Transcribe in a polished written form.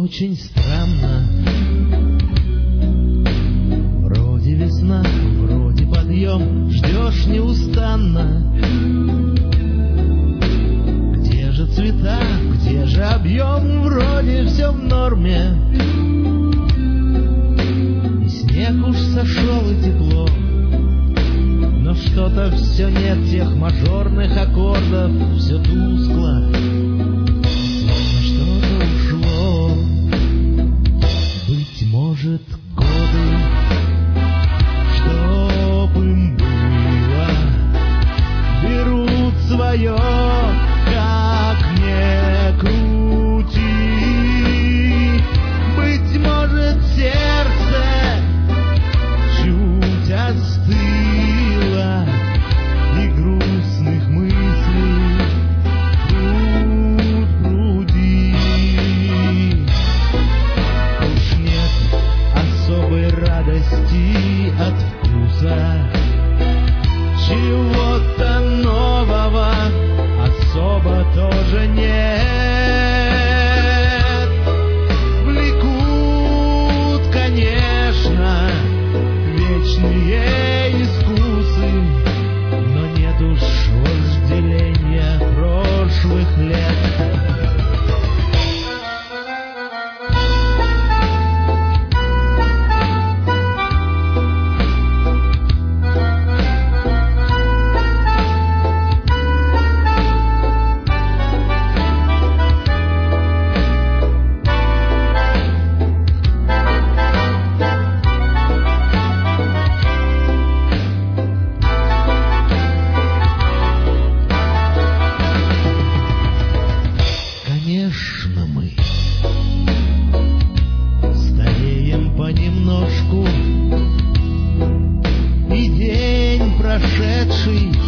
очень странно. Вроде весна, вроде подъем, ждешь неустанно. Где же цвета, где же объем? Вроде все в норме. И снег уж сошел, и тепло. Но что-то все нет тех мажорных аккордов, все тускло. Может, годы, чтоб им было, берут свое, как ни крути. Быть может, сердце чуть остыло, и грустных мыслей пруд пруди. Особой радости от вкуса чего-то нового особо тоже нет. Влекут, конечно, вечные искусы, но нет уж вожделения прошлых лет. Конечно, мы стареем понемножку, и день прошедший